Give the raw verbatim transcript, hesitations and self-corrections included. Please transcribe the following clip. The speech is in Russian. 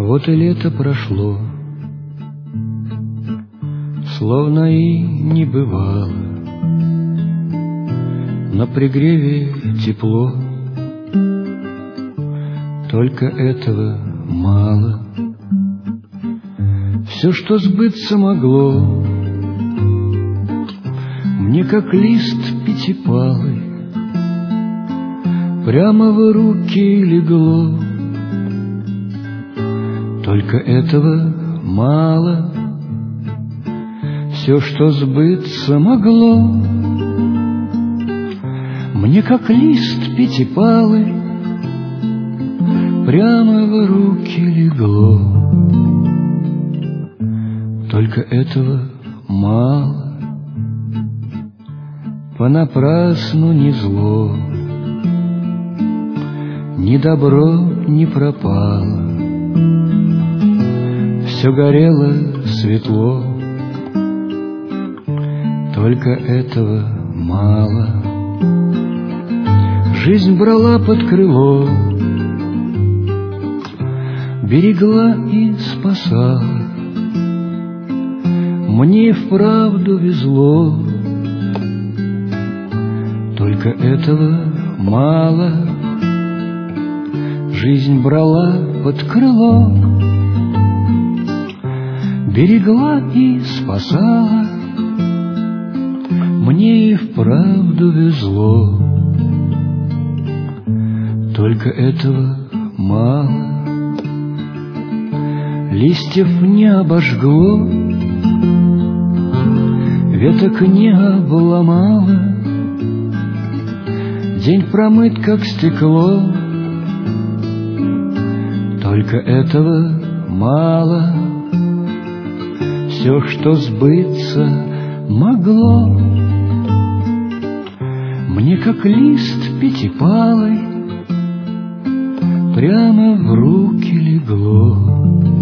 Вот и лето прошло, словно и не бывало. На пригреве тепло, только этого мало. Все, что сбыться могло, мне как лист пятипалый прямо в руки легло. Только этого мало. Все, что сбыться могло, мне как лист пятипалый прямо в руки легло. Только этого мало. Понапрасну ни зло, ни добро не пропало. Все горело светло, только этого мало. Жизнь брала под крыло, берегла и спасала. Мне вправду везло, только этого мало. Жизнь брала под крыло, берегла и спасала. Мне и вправду везло, только этого мало. Листьев не обожгло, веток не обломало. День промыт, как стекло, только этого мало. Все, что сбыться могло, мне как лист пятипалый прямо в руки легло.